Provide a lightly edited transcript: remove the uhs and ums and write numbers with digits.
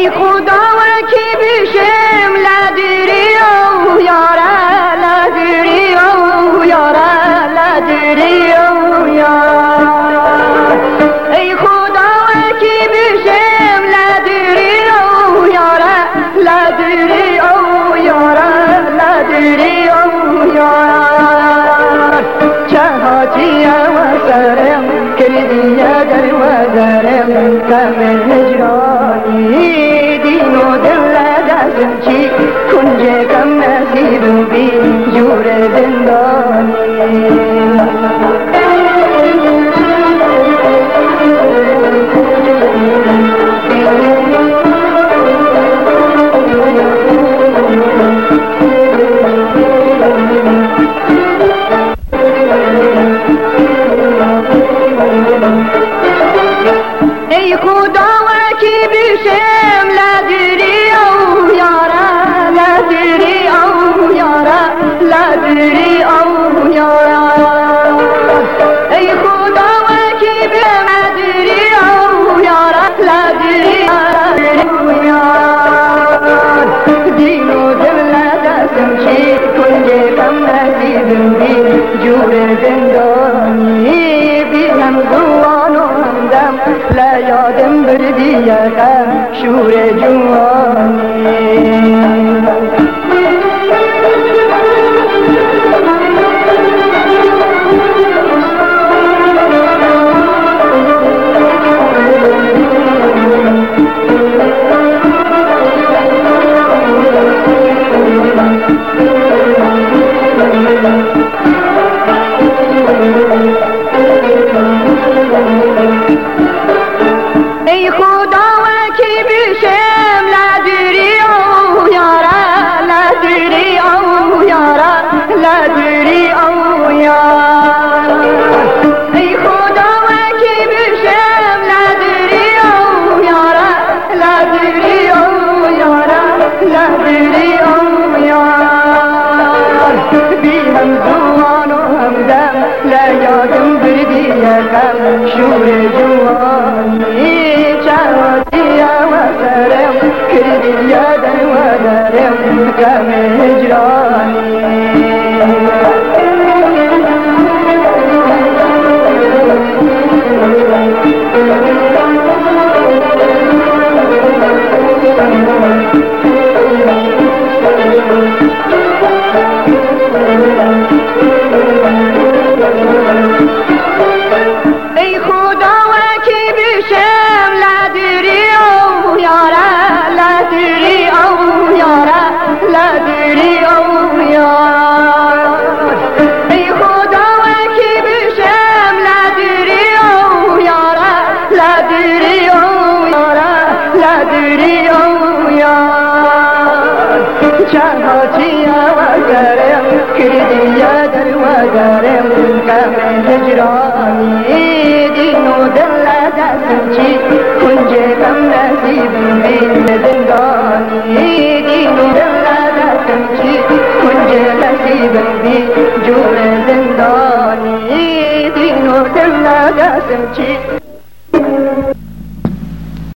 ای خدا وکی بشم لدری او یاره لدری او یاره لدری او یاره ای خدا وکی بشم لدری او یاره لدری او یاره لدری او یاره چهاتی و سرم کردی در و درم کم هجرانی دین و دل دستم چی کنجه کم نصیب بی جور زندانی ای خدا وکی بشم لدری او یاره لدری او یاره لدری او یاره ای خدا وکی بشم لدری او یاره لدری او یاره دین و دل دستم چی کنجه کم نصیبم بی جور زندانی بیم دوان و همدم لیادم بردی یکم شور جوانی ای خدا وکی بشم لدری او یاره لدری او یاره لدری او یاره ای خدا وکی بشم لدری او یاره لدری او یاره لدری او یاره بی هم زمان و همدم لیادم بردی یکم شور جوانی کردی در و درم کم هجرانی ای خدا وکی بشم لدری او یاره لدری او یاره لدری او یاره ای خدا وکی بشم لدری او یاره لدری او یاره لدری او یاره چهاتی و درم کردی در و درم کم هجرانی دین و دل دستم چی کنجه کم نصیبم بی زندانی دین و دل دستم چی کنجه نصیبم بی جور زندانی دین و دل دستم چی